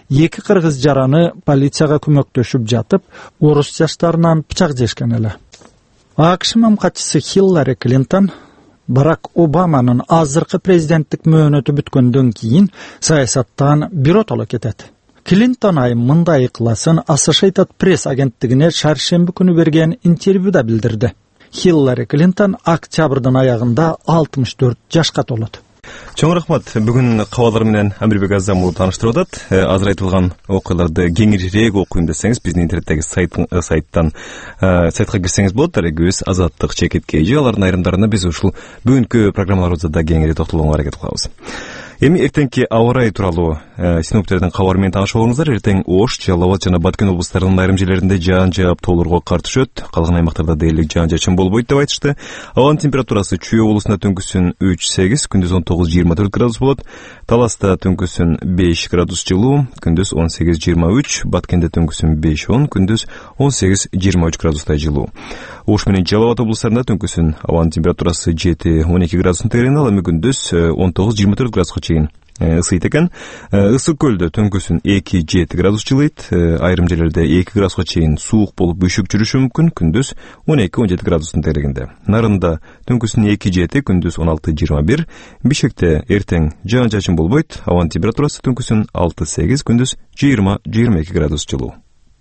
эки кыргыз жараны полицияга көмөктөшүп жатып, орус жаштарынан пычак жешкен эле. АКШ мамкатчысы Хиллари Клинтон Барак Обаманын азыркы президенттик мөөнөтү бүткөндөн кийин саясаттан биротоло кетет. Клинтон мындай ыкыласын Associated Press агенттигине шаршемби күнү берген интервьюда билдирди. Хиллари Клинтон октябрдын аягында 64 жашка толот. Чоң рахмат. Бүгүн кабарлар менен Амирбек Азам уулу тааныштырып атат. Азыр айтылган окуяларды кеңирээк окуйм десеңиз, биздин интернеттеги сайтка кирсеңиз болот. Дарегибиз Азаттык /KG. Алардын айрымдарына биз ушул бүгүнкү программаларыбызда да кеңири токтолууга аракет кылабыз. Эми эртеңки аба ырайы тууралуу синоптиктердин кабары менен таанышып алыңыздар. Эртең Ош, Жалал Абад жана Баткен облустарынын айрым жерлеринде жаан жаап тоолорго кар түшөт. Калган аймактарда дээрлик жаан-жашын болбойт деп айтышты. Абанын температурасы Чүй облусунда түнкүсүн 3-8, күндүз 19-24 градус болот. Таласта түнкүсүн 5 градус жылуу, күндүз 18-23, Баткенде түнкүсүн 5-10, күндүз 18-23 градустай жылуу. Ош менен Жалал Абад облустарында түнкүсүн абанын температурасы 7-12 градустун тегерегинде, ал эми күндүз 19-24 градуска чейин ысыйт экен. Ысык көлдө түнкүсүн 2-7 градус жылыйт. Айрым жерлерде 2 градуска чейин суук болуп үшүп жүрүшү мүмкүн. Күндүз 12-17 градустун тегерегинде. Нарында түнкүсүн 2-7, күндүз 16-21. Бишкекте эртең жаан-жашын болбойт. Абанын температурасы түнкүсүн 6-8, күндүз 20-22 градус жылуу.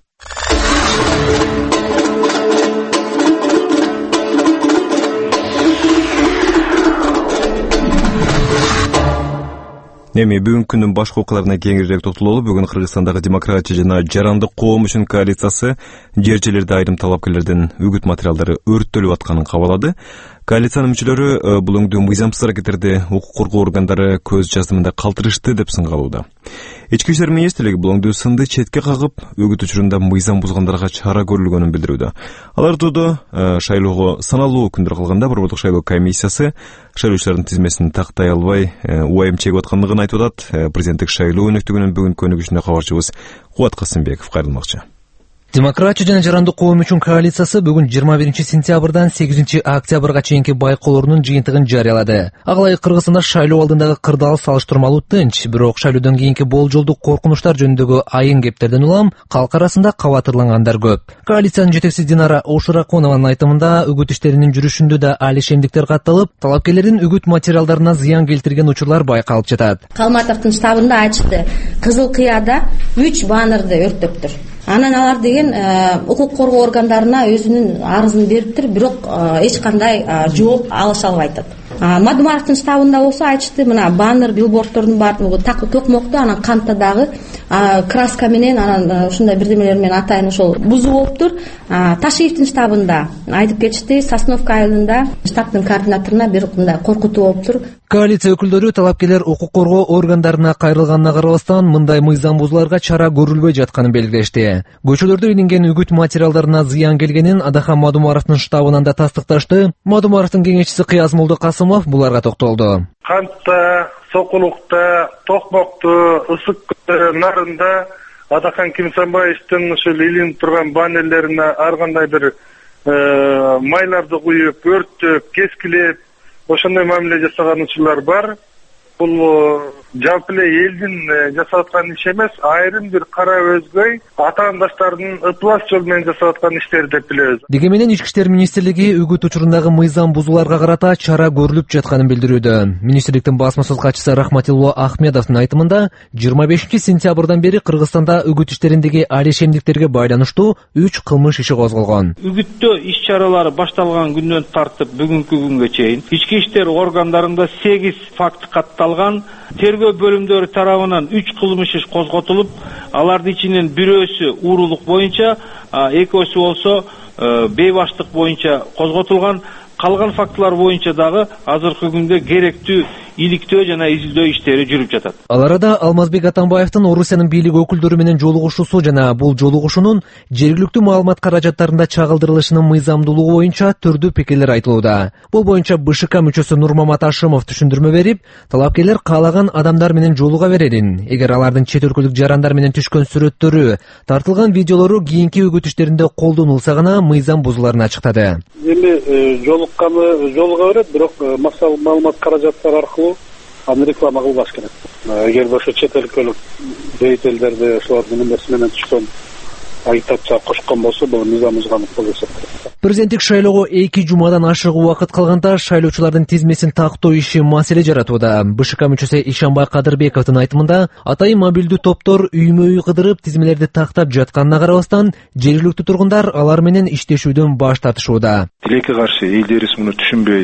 Эми бүгүнкү күндүн башка окуяларына кеңирээк токтололу. Бүгүн Кыргызстандагы демократия жана жарандык коом үчүн коалициясы жер жерлерде айрым талапкерлердин үгүт материалдары өрттөлүп атканын кабарлады. Коалициянын мүчөлөрү бул өңдүү мыйзамсыз аракеттерди укук коргоо органдары көз жаздымында калтырышты деп сынгалууда. Ички иштер министрлиги бул өңдүү сынды четке кагып, үгүт учурунда мыйзам бузгандарга чара көрүлгөнүн билдирүүдө. Алар турдуу шайлоого саналуу күндөр калганда борбордук шайлоо комиссиясы шайлоочулардын тизмесин тактай албай уайым чегип аткандыгын айтып атат. Президенттик шайлоо өнөктүгүнүн бүгүнкү өнүгүшүнө кабарчыбыз Кубат Касымбеков кайрылмакчы. Демократия жана жарандык коом үчүн коалициясы бүгүн 21 сентябрдан 8 октябрга чейинки байкоолорунун жыйынтыгын жарыялады. Аглай Кыргызстанда шайлоо алдындагы кырдаал салыштырмалуу тынч, бирок шайлоодон кийинки болжолдук коркунучтар жөнүндөгү айын кептерден улам калк арасында кабатырлангандар көп. Коалициянын жетекчиси Динара Ошураконованын айтымында үгүт иштеринин жүрүшүндө да алишемдиктер катталып, талапкерлердин үгүт материалдарына зыян келтирген учурлар байкалып жатат. Калматовдун штабында айтышты, Кызыл Кыяда 3 баннерди өрттөптүр. Анан алар деген укук коргоо органдарына өзүнүн арызын бериптир, бирок эч кандай жооп алыша албайт. Мадумаровдун штабында болсо айтышты, мына баннер, билбордтордун баардыгы токмокту, анан кантта дагы краска менен, анан ушундай бирдемелер менен атайын ошол бузуу болуптур. Ташиевдин штабында айтып кетишти, Сосновка айылында штабтын координаторуна бир мындай коркутуу болуптур. Коалиция өкүлдөрү талапкерлер укук коргоо органдарына кайрылганына карабастан мындай мыйзам бузууларга чара көрүлбөй жатканын белгилешти. Көчөлөрдө илинген үгүт материалдарына зыян келгенин Адахан Мадумаровдун штабынан да тастыкташты. Мадумаровдун кеңешчиси Кыязмолду Касымов буларга токтолду. Кантта, Сокулукта, Токмокто, Ысык нарында Адахан Кимсанбаевдин ушул илинип турган баннерлерине ар кандай бир майларды куюп, өрттөп, кескилеп, ошондой мамиле жасаган учурлар бар. Бул жалпы эле элдин жасап аткан иш эмес, айрым бир кара өзгөй атаандаштардын ыплас жол менен жасап аткан иштер деп билебиз. Деги менен Ички иштер министрлиги үгүт учурундагы мыйзам бузууларга карата чара көрүлүп жатканын билдирүүдө. Министрликтин басма сөз катчысы Рахматилла Ахмедовдун айтымында 25 сентябрдан бери Кыргызстанда үгүт иштериндеги алишемдиктерге байланыштуу 3 кылмыш иши козголгон. Үгүттөө иш чаралары башталган күндөн тартып бүгүнкү күнгө чейин ички иштер органдарында 8 факт катталган. Тергөө бөлүмдөрү тарабынан 3 кылмыш иш козготулуп, алардын ичинен бирөөсү уурулук боюнча, экөөсү болсо бейбаштык боюнча козготулган. Калган фактылар боюнча дагы азыркы күндө керектүү иликтөө жана изилдөө иштери жүрүп жатат. Аларда Алмазбек Атамбаевдин Орусиянын бийлиги өкүлдөрү менен жолугушуусу жана бул жолугушуунун жергиликтүү маалымат каражаттарында чагылдырылышынын мыйзамдуулугу боюнча түрдүү пикирлер айтылууда. Бул боюнча БШК мүчөсү Нурмамат Ашымов түшүндүрмө берип, талапкерлер каалаган адамдар менен жолуга берерин, эгер алардын чет өлкөлүк жарандар менен түшкөн сүрөттөрү, тартылган видеолору кийинки үгүт иштеринде колдонулса гана мыйзам бузууларын ачыктады. Эми жолуга берет, бирок массалык маалымат каражаттары аркылуу аны реклама кылбаш керек. Эгерде ошо чет өлкөлүк деятельдерди ошолордун эмеси менен түшкөн агитация кошкон болсо, бул мыйзамыбызга анык болуп эсептелет. Президенттик шайлоого 2 жумадан ашык убакыт калганда шайлоочулардын тизмесин тактоо иши маселе жаратууда. БШК мүчөсү Ишанбай Кадырбековдун айтымында, атайын мобилдүү топтор үймө-үй кыдырып тизмелерди тактап жатканына карабастан, жергиликтүү тургундар алар менен иштешүүдөн баш тартышууда. Тилекке каршы элдерибиз муну түшүнбөй,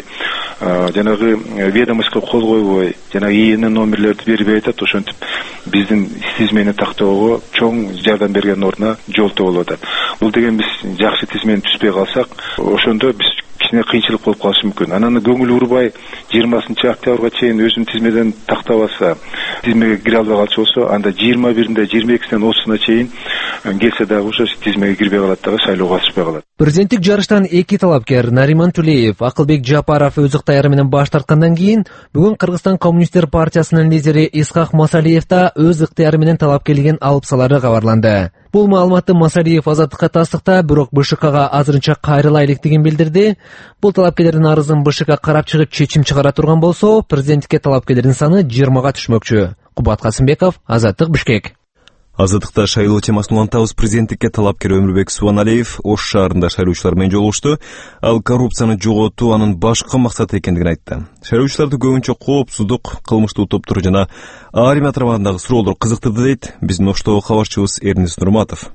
жанагы ведомостько кол койбой, жанагы ИН номерлерди бербей атат, ошентип биздин тизмени тактоого чоң жардам берген ордуна жолтоо болуп атат. Бул деген биз жакшы тизмени түзбөй калсак, ошондо биз кичине кыйынчылык болуп калышы мүмкүн. Анан көңүл урбай 20-октябрга чейин өзүн тизмеден тактабаса, тизмеге кире албай калчу болсо, анда 21-нде 22-синен 30-уна чейин келсе дагы ошо тизмеге кирбей калат дагы, шайлоого катышпай калат. Президенттик жарыштан 2 талапкер Нариман Тулеев, Акылбек Жапаров өз ыктыяры менен баш тарткандан кийин, бүгүн Кыргызстан Коммунисттер партиясынын лидери Исхак Масалиев да өз ыктыяры менен талапкерлигин алып салары кабарланды. Бул маалыматты Масалиев Азаттыкка тастыкта, бирок БШКга азырынча кайрыла электигин билдирди. Бул талапкерлердин арызын БШК карап чыгып чечим чыгара турган болсо, президенттикке талапкерлердин саны 20га түшмөкчү. Кубат Касымбеков, Азаттык, Бишкек. Азаттыкта шайлоо темасын улантабыз. Президенттикке талапкер Өмүрбек Субаналиев Ош шаарында шайлоочулар менен жолугушту. Ал коррупцияны жоготуу анын башкы максаты экендигин айтты. Шайлоочуларды көбүнчө коопсуздук, кылмыштуу топтор жана армия тармагындагы суроолор кызыктырды дейт биздин Оштогу кабарчыбыз Эрнис Нурматов.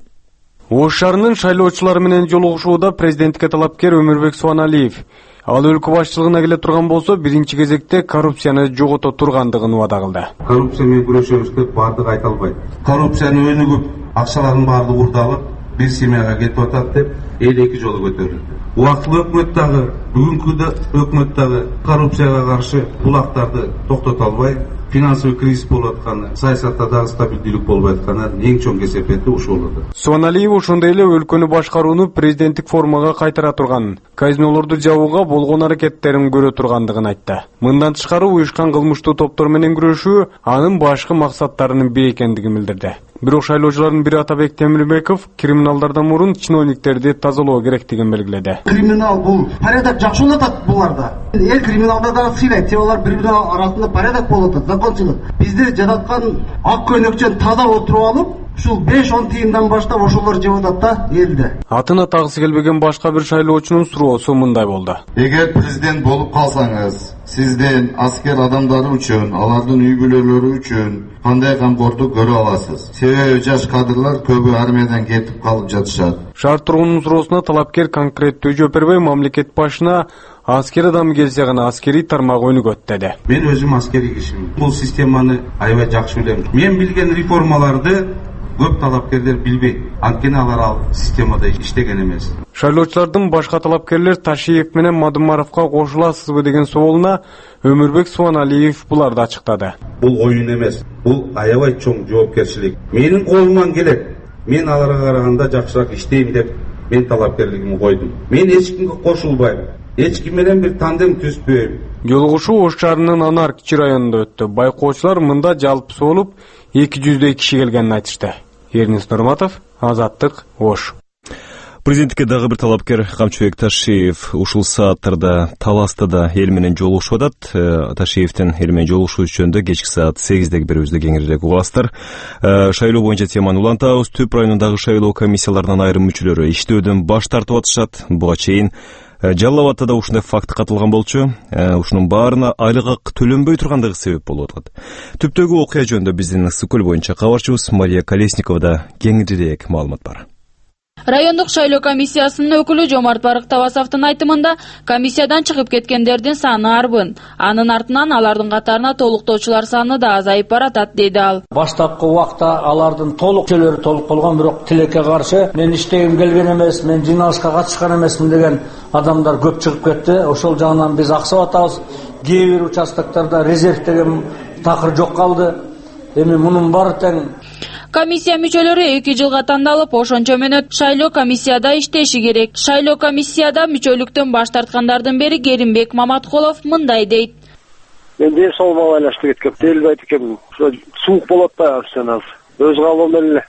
Ош шаарынын шайлоочулары менен жолугушууда президенттикке талапкер Өмүрбек Субаналиев ал өлкө башчылыгына келе турган болсо, биринчи кезекте коррупцияны жогото тургандыгын убада кылды. Коррупция менен күрөшөбүз деп бардыгы айта албайт. Коррупцияны өнүгүп, акчалардын баардыгы урдалып, бир семьяга кетип атат деп эл эки жолу көтөрүлдү. Убактылуу өкмөт дагы, бүгүнкү өкмөт дагы коррупцияга каршы булактарды токтото албай, финансовый кризис болуп атканы, саясатта дагы стабилдүүлүк болбой атканы эң чоң кесепети ушул болду. Субаналиев ошондой эле өлкөнү башкарууну президенттик формага кайтара турганын, казинолорду жабууга болгон аракеттерин көрө тургандыгын айтты. Мындан тышкары уюшкан кылмыштуу топтор менен күрөшүү анын башкы максаттарынын бири экендигин билдирди. Бирок шайлоочулардын бири Атабек Темирбеков криминалдардан мурун чиновниктерди тазалоо керектигин белгиледи. Криминал бул порядок жакшы болуп атат буларда. Эл криминалдарды сыйлайт, те алар бири-бири арасында порядок болуп атат, закончилык. Бизди жараткан ак көйнөкчөн таза отуруп алып, ушул 5-10 тыйындан баштап ошолор жеп атат да элди. Атын атагысы келбеген башка бир шайлоочунун суроосу мындай болду. Эгер президент болуп калсаңыз, сизден аскер адамдары үчүн, алардын үй бүлөлөрү үчүн кандай камкордук көрө аласыз? Себеби жаш кадрлар көбү армиядан кетип калып жатышат. Шаар тургунунун суроосуна талапкер конкреттүү жооп бербей, мамлекет башына аскер адам келсе гана аскерий тармак өнүгөт деди. Мен өзүм аскерий кишимин. Бул системаны аябай жакшы билем. Мен билген реформаларды көп талапкерлер билбейт. Анткени алар ал системада иштеген эмес. Шайлоочулардын башка талапкерлер Ташиев менен Мадумаровго кошуласызбы деген суолуна Өмүрбек Субаналиев буларды ачыктады. Бул оюн эмес. Бул аябай чоң жоопкерчилик. Менин колуман келет. Мен аларга караганда жакшыраак иштейм деп мен талапкерлигимди койдум. Мен эч кимге кошулбайм. Эч ким менен бир тандем түзбөйм. Жолугушуу Ош шаарынын Анар Кичи районунда өттү. Байкоочулар мында жалпысы болуп 200 киши келгенин айтышты. Эрнис Нурматов, Азаттык, Ош. Президенттикке дагы бир талапкер Камчыбек Ташиев ушул сааттарда Таласта да эл менен жолугушуп атат. Ташиевдин эл менен жолугушуу жөнүндө кечки саат 8-деги берүүбүздө кеңирээк угасыздар. Шайлоо боюнча теманы улантабыз. Түп районундагы шайлоо комиссияларынын айрым мүчөлөрү иштөөдөн баш тартып атышат. Буга чейин Жалал Абадта да ушундай факт катылган болчу. Ушунун баарына айлык ак төлөнбөй тургандыгы себеп болуп атат. Түптөгү окуя жөнүндө биздин Ысык-Көл боюнча кабарчыбыз Мария Колесниковада кеңирээк маалымат бар. Райондук шайлоо комиссиясынын өкүлү Жомарт Барыктабасовдун айтымында, комиссиядан чыгып кеткендердин саны арбын. Анын артынан алардын катарына толуктоочулар саны да азайып баратат, дейди ал. Баштапкы убакта алардын толуктөөлөрү толук болгон, бирок тилекке каршы мен иштегим келген эмес, мен жыйналышка катышкан эмесмин деген адамдар көп чыгып кетти. Ошол жагынан биз аксап атабыз. Кээ бир участоктарда резерв деген такыр жок калды. Эми мунун баары тең комиссия мүчөлөрү 2 жылга тандалып, ошончо менен шайлоо комиссияда иштеши керек. Шайлоо комиссияда мүчөлүктөн баш тарткандардын бири Керимбек Маматкулов мындай дейт. Мен ден соолугума байланыштуу кеткем. Делбейт экен. Суук болот да сеназ. Өз калыбым эле.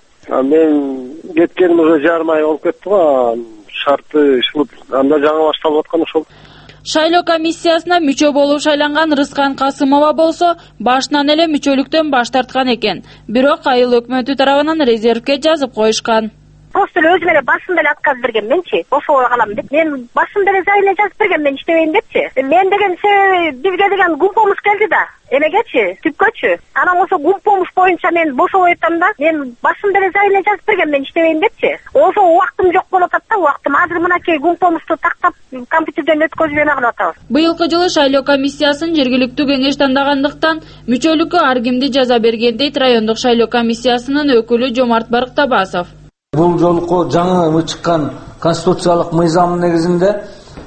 Мен кеткеним уже жарым ай болуп кетти го. Шарты ушул анда жаңы башталып аткан ошол. Шайлоо комиссиясына мүчө болуп шайланган Рыскан Касымова болсо башынан эле мүчөлүктөн баш тарткан экен. Бирок айыл өкмөтү тарабынан резервке жазып коюшкан. Просто өзүм эле башында эле отказ бергенменчи, бошого калам деп. Мен башында эле заявление жазып бергенмен иштебейин депчи. Мен деген бизге деген гум помощь келди да. Эмегечи, түпкөчү. Анан ошо гум помощь боюнча мен бошого айтам да. Мен башында эле заявление жазып бергенмен иштебейин депчи. Ошо убактым жок болуп атат да, убактым. Азыр мынакей гум помощьту тактап компьютерден өткөзүп эме кылып атабыз. Быйылкы жылы шайлоо комиссиясын жергиликтүү кеңеш тандагандыктан мүчөлүккө ар кимди жаза берген дейт райондук шайлоо комиссиясынын өкүлү Жомарт Барктабасов. Бул жолку жаңы чыккан конституциялык мыйзам негизинде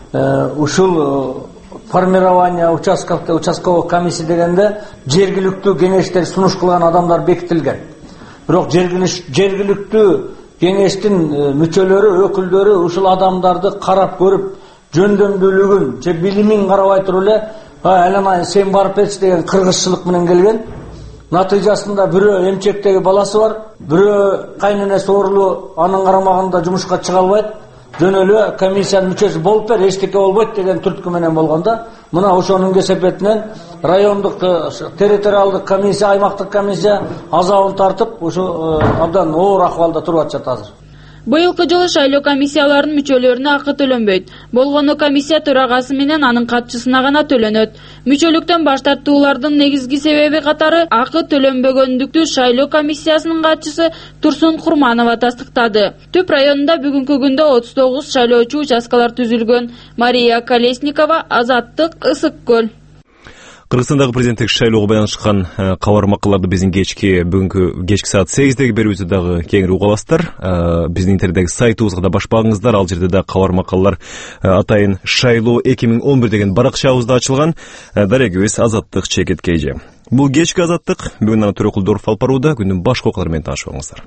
ушул формирование участковых комиссия дегенде жергиликтүү кеңештер сунуш кылган адамдар бекитилген. Бирок жергиликтүү кеңештин мүчөлөрү, өкүлдөрү ушул адамдарды карап көрүп, жөндөмдүүлүгүн же билимин карабай туруп эле, "Айлана сен барып кетчи" деген кыргызчылык менен келген. Натыйжасында бирөө эмчектеги баласы бар, бирөө кайненеси оорулуу, анын карамагында жумушка чыга албайт. Жөн эле комиссиянын мүчөсү болуп бер, эчтеке болбойт деген түрткү менен болгондо, мына ошонун кесепетинен райондук, территориалдык комиссия, аймактык комиссия азабын тартып, ушу абдан оор акыбалда туруп атышат азыр. Быйылкы жылы шайлоо комиссияларынын мүчөлөрүнө акы төлөнбөйт. Болгону комиссия төрагасы менен анын катчысына гана төлөнөт. Мүчөлүктөн баш тартуулардын негизги себеби катары акы төлөнбөгөндүктү шайлоо комиссиясынын катчысы Турсун Курманова тастыктады. Түп районунда бүгүнкү күндө 39 шайлоочу участкалар түзүлгөн. Мария Колесникова, Азаттык, Ысык көл. Кыргызстандагы президенттик шайлоого байланышкан кабар макалдарды биздин бүгүнкү кечки саат 8-деги берүүбүздө дагы кеңири уга аласыздар. Биздин интернеттеги сайтыбызга да баш багыңыздар. Ал жерде да кабар макалалар атайын шайлоо 2011 деген баракчабызда ачылган. Дарегибиз Азаттык чекет KG. Бул кечки Азаттык. Бүгүн аны Төрөкүлдөров алып барууда. Күндүн башка окуялары менен таанышып алыңыздар.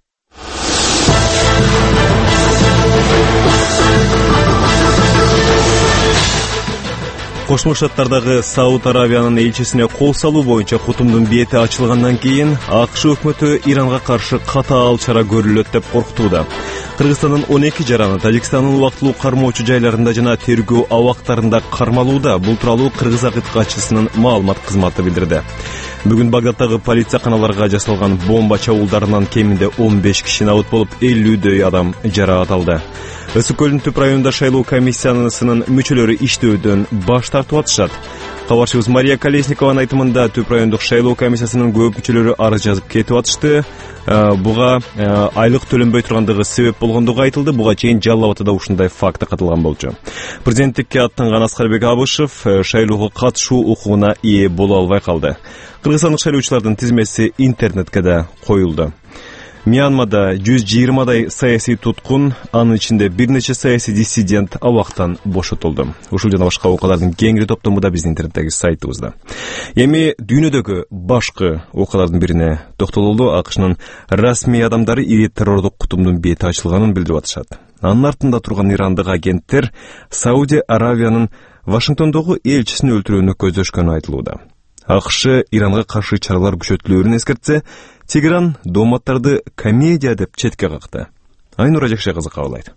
Кошмо Штаттардагы Сауд Аравиянын элчисине кол салуу боюнча кутумдун бети ачылгандан кийин АКШ өкмөтү Иранга каршы катаал чара көрүлөт деп коркутууда. Кыргызстандын 12 жараны Тажикстандын убактылуу кармоочу жайларында жана тергөө абактарында кармалууда. Бул тууралуу Кыргыз АКШ катчысынын маалымат кызматы билдирди. Бүгүн Багдадтагы полиция каналарга жасалган бомба чабуулдарынан кеминде 15 киши набыт болуп, 50дөй адам жаракат алды. Ысык көлдүн түп районунда шайлоо комиссиясынын мүчөлөрү иштөөдөн баш тартып атышат. Кабарчыбыз Мария Колесникованын айтымында түп райондук шайлоо комиссиясынын көп мүчөлөрү арыз жазып кетип атышты. Буга айлык төлөнбөй тургандыгы себеп болгондугу айтылды. Буга чейин Жалал Абадта да ушундай факт катылган болчу. Президенттикке аттанган Аскарбек Абышев шайлоого катышуу укугуна ээ боло албай калды. Кыргызстандык шайлоочулардын тизмеси интернетке да коюлду. Мьянмада 120дай саясий туткун, анын ичинде бир нече саясий диссидент абактан бошотулду. Ушул жана башка окуялардын кеңири топтому да биздин интернеттеги сайтыбызда. Эми дүйнөдөгү башкы окуялардын бирине токтололду. АКШнын расмий адамдары ири террордук кутумдун бети ачылганын билдирип атышат. Анын артында турган ирандык агенттер Сауди Аравиянын Вашингтондогу элчисин өлтүрүүнү көздөшкөнү айтылууда. АКШ Иранга каршы чаралар күчөтүлөөрүн эскертсе, Тегеран дооматтарды комедия деп четке какты. Айнура Жакшы кызы кабылайт.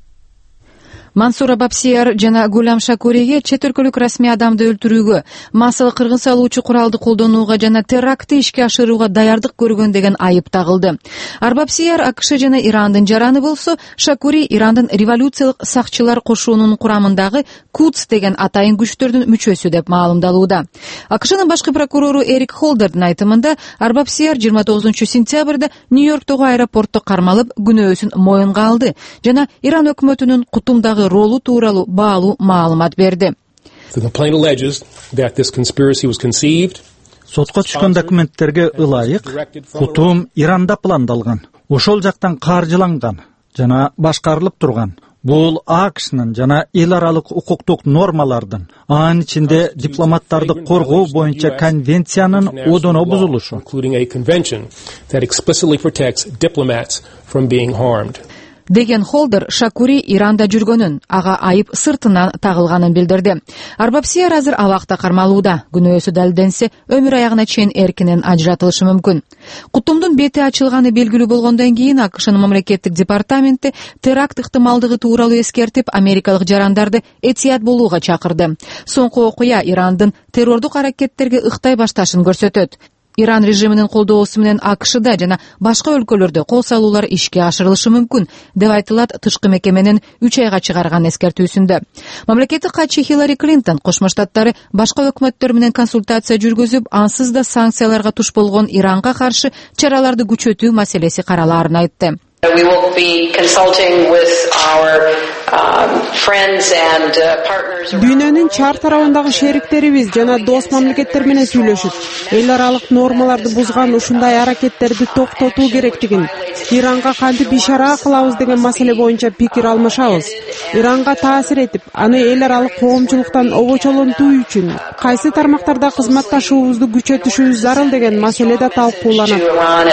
Мансур Абапсияр жана Гулам Шакуриге чет өлкөлүк расмий адамды өлтүрүүгө, массалык кыргын салуучу куралды колдонууга жана терактты ишке ашырууга даярдык көргөн деген айып тагылды. Арбапсияр АКШ жана Ирандын жараны болсо, Шакури Ирандын революциялык сакчылар кошуунун курамындагы Кудс деген атайын күчтөрдүн мүчөсү деп маалымдалууда. АКШнын башкы прокурору Эрик Холдердин айтымында Арбапсияр 29 сентябрда Нью-Йорктогу аэропортто кармалып, күнөөсүн моюнга алды жана Иран өкмөтүнүн кутумдагы ролу тууралуу баалуу маалымат берди. Сотко түшкөн документтерге ылайык, кутум Иранда пландалган, ошол жактан каржыланган жана башкарылып турган. Бул АКШнын жана эл аралык укуктук нормалардын, анын ичинде дипломаттарды коргоо боюнча конвенциянын одоно бузулушу. деген Холдер Шакури Иранда жүргөнүн, ага айып сыртынан тагылганын билдирди. Арбапсияр азыр абакта кармалууда. Күнөөсү далилденсе, өмүр аягына чейин эркинен ажыратылышы мүмкүн. Кутумдун бети ачылганы белгилүү болгондон кийин АКШнын мамлекеттик департаменти теракт ыктымалдыгы тууралуу эскертип, америкалык жарандарды этият болууга чакырды. Соңку окуя Ирандын террордук аракеттерге ыктай башташын көрсөтөт. Иран режиминин колдоосу менен АКШда жана башка өлкөлөрдө кол салуулар ишке ашырылышы мүмкүн, деп айтылат тышкы мекеменин 3 айга чыгарган эскертүүсүндө. Мамлекеттик катчы Хиллари Клинтон Кошмо Штаттары башка өкмөттөр менен консультация жүргүзүп, ансыз да санкцияларга туш болгон Иранга каршы чараларды күчөтүү маселеси каралаарын айтты. We will be consulting with our friends and partners. Дүйнөнүн чар тарабындагы шериктерибиз жана дос мамлекеттер менен сүйлөшүп, эл аралык нормаларды бузган ушундай аракеттерди токтотуу керектигин, Иранга кантип ишара кылабыз деген маселе боюнча пикир алмашабыз. Иранга таасир этип, аны эл аралык коомчулуктан обочолонтуу үчүн кайсы тармактарда кызматташуубузду күчөтүшүбүз зарыл деген маселе да талкууланат.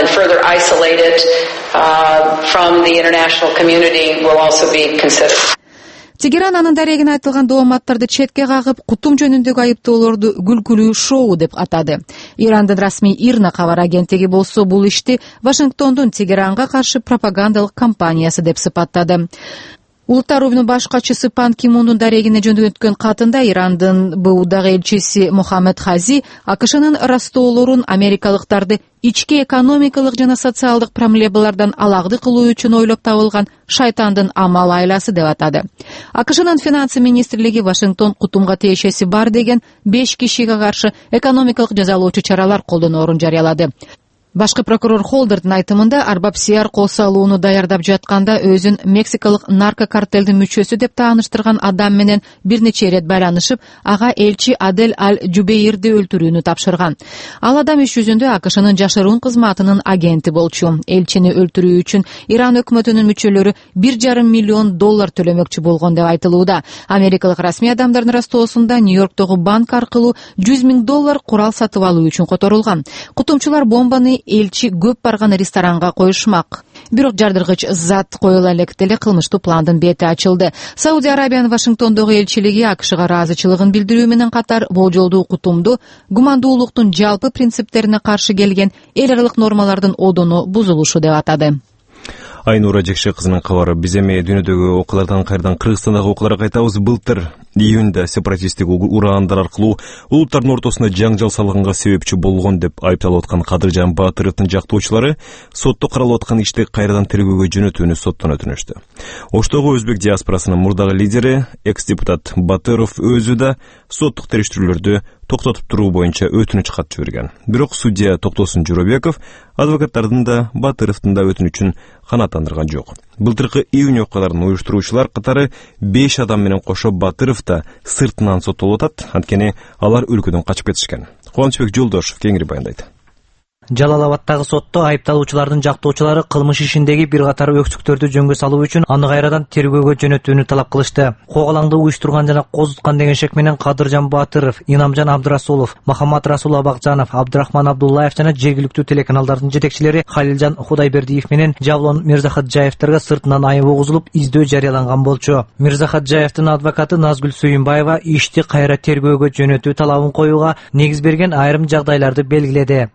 From the international community will also be considered. Тегеран анын дарегине айтылган дооматтарды четке кагып, кутум жөнүндөгү айыптоолорду күлкүлүү шоу деп атады. Ирандын расмий ИРНА кабар агенттиги болсо бул ишти Вашингтондун Тегеранга каршы пропагандалык кампаниясы деп сыпаттады. Улуттар уюмунун баш катчысы Пан Ки Мундун дарегине жөнөткөн катында Ирандын БУдагы элчиси Мухаммед Хази АКШнын растоолорун америкалыктарды ички экономикалык жана социалдык проблемалардан алагды кылуу үчүн ойлоп табылган шайтандын амал айласы деп атады. АКШнын финансы министрлиги Вашингтон кутумга тиешеси бар деген 5 кишиге каршы экономикалык жазалоочу чаралар колдоноорун жарыялады. Башкы прокурор Холдердин айтымында Арбапсияр кол салууну даярдап жатканда өзүн Мексикалык наркокартелдин мүчөсү деп тааныштырган адам менен бир нече ирет байланышып, ага элчи Адель Аль-Жубейирди өлтүрүүнү тапшырган. Ал адам иш жүзүндө АКШнын жашыруун кызматынын агенти болчу. Элчини өлтүрүү үчүн Иран өкмөтүнүн мүчөлөрү $1,5 миллион төлөмөкчү болгон деп айтылууда. Америкалык расмий адамдардын растоосунда Нью-Йорктогу банк аркылуу $100 000 курал сатып алуу үчүн которулган. Кутумчулар бомбаны элчи көп барган ресторанга коюшмак. Бирок жардыргыч зат коюла электе эле кылмыштуу пландын бети ачылды. Саудия Арабиянын Вашингтондогу элчилиги АКШга ыраазычылыгын билдирүү менен катар болжолдуу кутумду гумандуулуктун жалпы принциптерине каршы келген эл аралык нормалардын одону бузулушу деп атады. Айнура Жекше кызынын кабары. Биз эми дүйнөдөгү окуялардан кайрадан Кыргызстандагы окуяларга кайтабыз. Былтыр июнда сепаратисттик ураандар аркылуу улуттардын ортосуна жаңжал салганга себепчи болгон деп айыпталып аткан Кадыржан Баатыровдун жактоочулары сотто каралып аткан ишти кайрадан тергөөгө жөнөтүүнү соттон өтүнүштү. Оштогу өзбек диаспорасынын мурдагы лидери, экс-депутат Батыров өзү да соттук териштирүүлөрдү токтотуп туруу боюнча өтүнүч кат жиберген. Бирок судья Токтосун Журобеков адвокаттардын да Батыровдун да өтүнүчүн канааттандырган жок. Былтыркы июнь окуяларын уюштуруучулар катары 5 адам менен кошо Батыров да сыртынан соттолуп атат, анткени алар өлкөдөн качып кетишкен. Кубанычбек Жолдошев кеңири баяндайт. Жалал-Абадтагы сотто айыпталуучулардын жактоочулары кылмыш ишиндеги бир катар өксүктөрдү жөнгө салуу үчүн аны кайрадан тергөөгө жөнөтүүнү талап кылышты. Когалаңды уюштурган жана козуткан деген шек менен Кадыржан Баатыров, Инамжан Абдырасулов, Махамат Расул Абакжанов, Абдрахман Абдуллаев жана жергиликтүү телеканалдардын жетекчилери Халилжан Худайбердиев менен Жавлон Мирзахатжаевтерге сыртынан айып угузулуп, издөө жарыяланган болчу. Мирзахатжаевдин адвокаты Назгүл Сүйүнбаева ишти кайра тергөөгө жөнөтүү талабын коюуга негиз берген айрым жагдайларды белгиледи.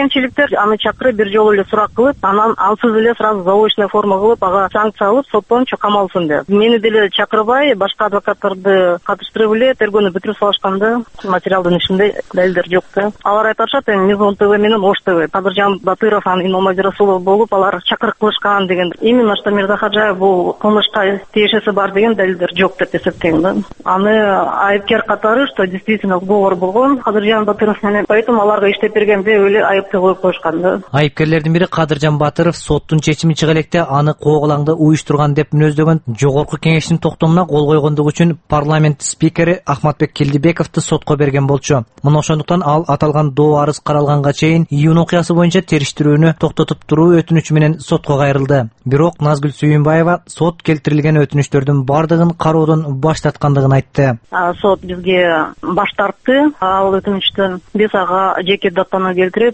Аны чакырып бир жолу эле сурак кылып, анан ансыз эле сразу заочная форма кылып, ага санкция алып, соттон камалсын деп. Мени деле чакырбай, башка адвокаттарды катыштырып эле тергөөнү бүтүрүп салышканда, материалдын ичинде далилдер жок да. Алар айтышат, Мизон ТВ менен Ош ТВ, Кадыржан Батыров, Иномай Расулов болуп, алар чакырык кылышкан деген. Именно что Мирзахатжаев бул кылмышка тиешеси бар деген далилдер жок деп эсептейм да. Аны айыпкер катары, что действительно сговор болгон Кадыржан Батыров менен, поэтому аларга иштеп бергенде эле айыпты коюшкан. Айыпкерлердин бири Кадыржан Батыров соттун чечими чыга электе аны когалаңды уюштурган деп мүнөздөгөн жогорку кеңештин токтомуна кол койгондугу үчүн парламент спикери Ахматбек Келдибековду сотко берген болчу. Мына ошондуктан ал аталган доо арыз каралганга чейин июнь окуясы боюнча териштирүүнү токтотуп туруу өтүнүчү менен сотко кайрылды. Бирок Назгүл Сүйүнбаева сот келтирилген өтүнүчтөрдүн бардыгын кароодон баш тарткандыгын айтты. Сот бизге баш тартты. Ал өтүнүчтөн биз ага жеке даттануу келтирип,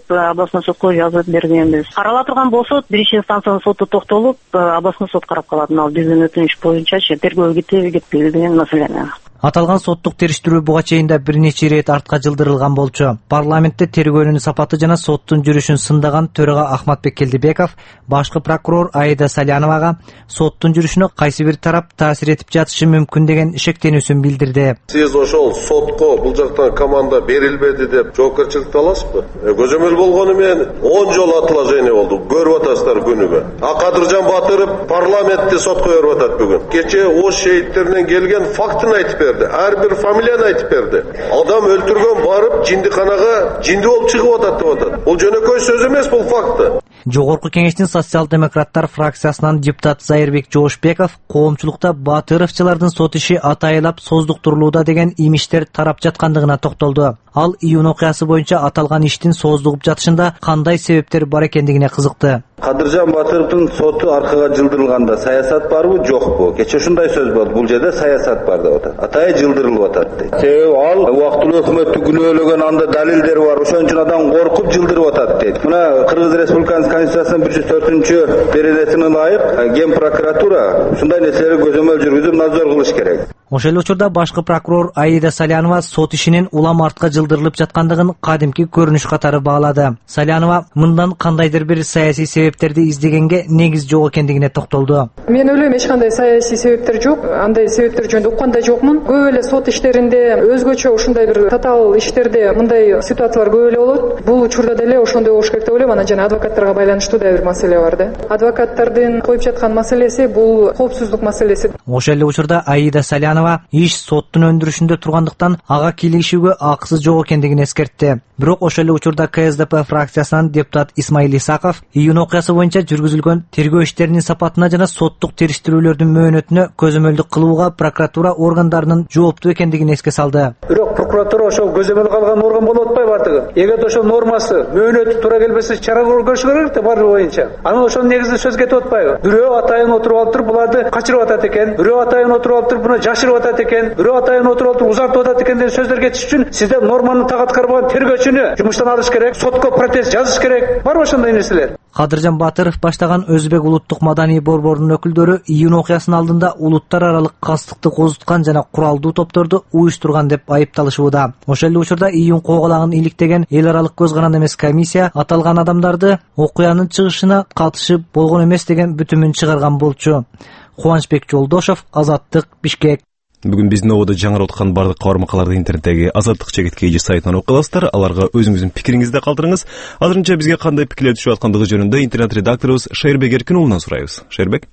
областной сотко жазып бергенбиз. Карала турган болсо, биринчи инстанциянын соту токтолуп, областной сот карап калат. Мына биздин өтүнүч боюнча тергөө кетеби кетпейби деген маселени. Аталган соттук териштирүү буга чейин да бир нече ирет артка жылдырылган болчу. Парламентте тергөөнүн сапаты жана соттун жүрүшүн сындаган төрага Ахматбек Келдибеков башкы прокурор Аида Саляновага соттун жүрүшүнө кайсы бир тарап таасир этип жатышы мүмкүн деген шектенүүсүн билдирди. Сиз ошол сотко бул жактан команда берилбеди деп жоопкерчиликти аласызбы? Көзөмөл болгону менен 10 жолу отложение болду. Көрүп атасыздар күнүгө. Кадыржан Батыров парламентте сотко берип атат бүгүн. Кече Ош шейиттеринен келген фактын айтып ар бир фамилияны айтып берди. Адам өлтүргөн барып жиндиканага жинди болуп чыгып атат деп атат. Бул жөнөкөй сөз эмес, бул факты. Жогорку кеңештин социал-демократтар фракциясынан депутат Зайырбек Жоошбеков коомчулукта Батыровчылардын сот иши атайылап создуктурулууда деген имиштер тарап жаткандыгына токтолду. Ал июнь окуясы боюнча аталган иштин создугуп жатышында кандай себептер бар экендигине кызыкты. Кадыржан Батыровдун соту аркага жылдырылганда саясат барбы, жокпу? Кече ушундай сөз болду. Бул жерде саясат бар деп атат. Атайы жылдырылып атат дейт. Себеби ал убактылуу өкмөттү күнөөлөгөн, анда далилдери бар. Ошон үчүн адам коркуп жылдырып атат дейт. Мына Кыргыз Республикасынын Конституциясынын 104-беренесине ылайык Ген прокуратура ушундай нерселерди көзөмөл жүргүзүп надзор кылыш керек. Ошол эле учурда башкы прокурор Аида Салянова сот ишинин улам артка жылдырылып жаткандыгын кадимки көрүнүш катары баалады. Салянова мындан кандайдыр бир саясий себептерди издегенге негиз жок экендигине токтолду. Мен ойлойм, эч кандай саясий себептер жок. Андай себептер жөнүндө уккан да жокмун. Көп эле сот иштеринде өзгөчө ушундай бир татаал иштерде мындай ситуациялар көп эле болот. Бул учурда деле ошондой болуш керек деп ойлойм. Анан жана адвокаттарга байланыштуу да бир маселе бар да. Адвокаттардын коюп жаткан маселеси бул коопсуздук маселеси. Ошол эле учурда Аида Салянова иш соттун өндүрүшүндө тургандыктан ага кийлигишүүгө акысы жок экендигин эскертти. Бирок ошол эле учурда КСДП фракциясынан депутат Исмаил Исаков июнь окуясы боюнча жүргүзүлгөн тергөө иштеринин сапатына жана соттук териштирүүлөрдүн мөөнөтүнө көзөмөлдүк кылууга прокуратура органдарынын жооптуу экендигин эске салды. Бирок прокуратура ошол көзөмөл калган орган болуп атпайбы артыгы? Эгерде ошол нормасы мөөнөтү туура келбесе чара көрүш керек да баары боюнча. Анан ошол негизде сөз кетип атпайбы? Бирөө атайын отуруп алып туруп буларды качырып атат экен, бирөө атайын отуруп алып туруп буну жашырып атат экен, бирөө атайын отуруп алып туруп узартып атат экен деген сөздөр кетиш үчүн сиздер норманы так аткарбаган тергөөчүнү жумуштан алыш керек, сотко протест жазыш керек. Барбы ошондой нерселер? Кадыржан Батыров баштаган Өзбек улуттук маданий борборунун өкүлдөрү июнь окуясынын алдында улуттар аралык кастыкты козуткан жана куралдуу топторду уюштурган деп айыпталышууда. Ошол эле учурда июнь коогалагын иликтеген эл аралык көз каран эмес комиссия аталган адамдарды окуянын чыгышына катышып болгон эмес деген бүтүмүн чыгарган болчу. Кубанычбек Жолдошов, Азаттык, Бишкек. Бүгүн биздин ободо жаңырап аткан бардык кабар макаларды интернеттеги Азаттык чекиткейжи сайтынан окуй аласыздар. Аларга өзүңүздүн пикириңизди калтырыңыз. Азырынча бизге кандай пикирлер түшүп аткандыгы жөнүндө интернет редакторубуз Шайырбек Эркин уулунан сурайбыз. Шайырбек.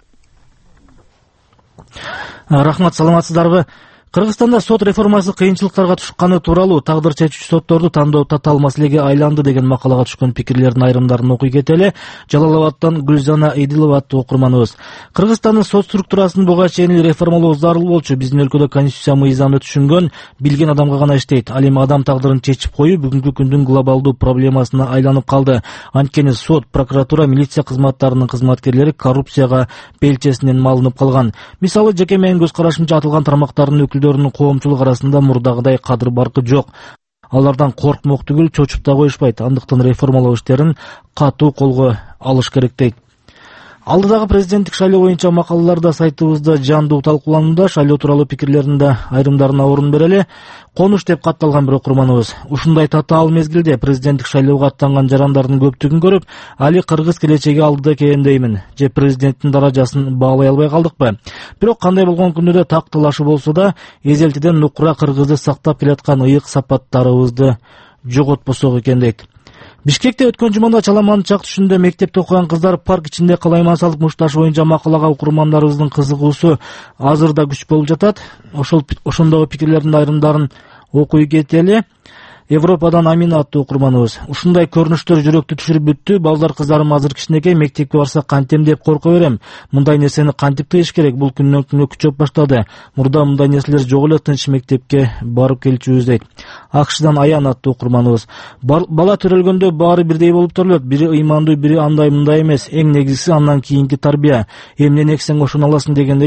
Рахмат, саламатсыздарбы? Кыргызстанда сот реформасы кыйынчылыктарга тушканы тууралуу тагдыр чечүүчү сотторду тандоо татаал маселеге айланды деген макалага түшкөн пикирлердин айрымдарын окуй кетели. Жалал Абадтан Гүлзана Эдилова аттуу окурманыбыз. Кыргызстандын сот структурасын буга чейин реформалоо зарыл болчу. Биздин өлкөдө конституция мыйзамды түшүнгөн, билген адамга гана иштейт. Ал эми адам тагдырын чечип коюу бүгүнкү күндүн глобалдуу проблемасына айланып калды. Анткени сот, прокуратура, милиция кызматтарынын кызматкерлери коррупцияга белчесинен малынып калган. Мисалы, жеке менин көз карашымча атылган тармактардын коомчулук арасында мурдагыдай кадыр баркы жок. Алардан коркмок түгүл, чочуп да коюшпайт. Андыктан реформалоо иштерин катуу колго алыш керек дейт. Алдыдагы президенттик шайлоо боюнча макалаларда сайтыбызда жандуу талкууланууда. Шайлоо тууралуу пикирлеринде айрымдарына орун берели. Конуш деп катталган бир окурманыбыз. Ушундай татаал мезгилде президенттик шайлоого аттанган жарандардын көптүгүн көрүп, али кыргыз келечеги алдыда экен деймин. Же президенттин даражасын баалай албай калдыкпы? Бирок кандай болгон күндө да так талашы болсо да, эзелтиден нукура кыргызды сактап келаткан ыйык сапаттарыбызды жоготпосок экен дейт. Бишкекте өткөн жумада Чаламан чак түшүндө мектепте окуган кыздар парк ичинде калайман салып мушташ боюнча макалага окурмандарыбыздын кызыгуусу азыр да күч болуп жатат. Ошондогу пикирлердин айрымдарын окуй кетели. Европадан Амина аттуу окурманыбыз. Ушундай көрүнүштөр жүрөктү түшүрүп бүттү. Балдар кыздарым азыр кичинекей, мектепке барса кантем деп корко берем. Мындай нерсени кантип тыйыш керек? Бул күндөн күнгө күчөп баштады. Мурда мындай нерселер жок эле, тынч мектепке барып келчүбүз дейт. Акшдан Аян аттуу окурманыбыз. Бала төрөлгөндө баары бирдей болуп төрөлөт. Бири ыймандуу, бири андай мындай эмес. Эң негизгиси андан кийинки тарбия. Эмнени эксең ошону аласың дегенде эле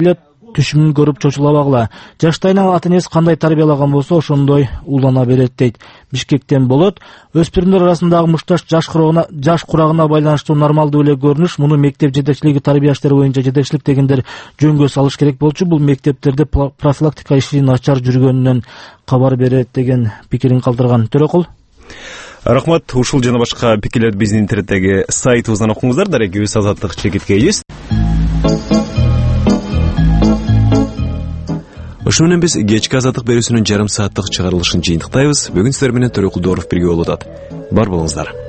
түшүмүн көрүп чочулабагыла. Жаштайынан ата энеси кандай тарбиялаган болсо ошондой улана берет дейт. Бишкектен Болот. Өспүрүмдөр арасындагы мушташ жаш курагына байланыштуу нормалдуу эле көрүнүш. Муну мектеп жетекчилиги тарбия иштери боюнча жетекчилик дегендер жөнгө салыш керек болчу. Бул мектептерде профилактика иши начар жүргөнүнөн кабар берет деген пикирин калтырган. Төрөкул. Рахмат. Ушул жана башка пикирлерди биздин интернеттеги сайтыбыздан окуңуздар. Дарегибиз Азаттык чекиткейбиз. Ошо менен биз кечки Азаттык берүүсүнүн жарым сааттык чыгарылышын жыйынтыктайбыз. Бүгүн сиздер менен Төрөкул Дооров бирге болуп атат. Бар болуңуздар.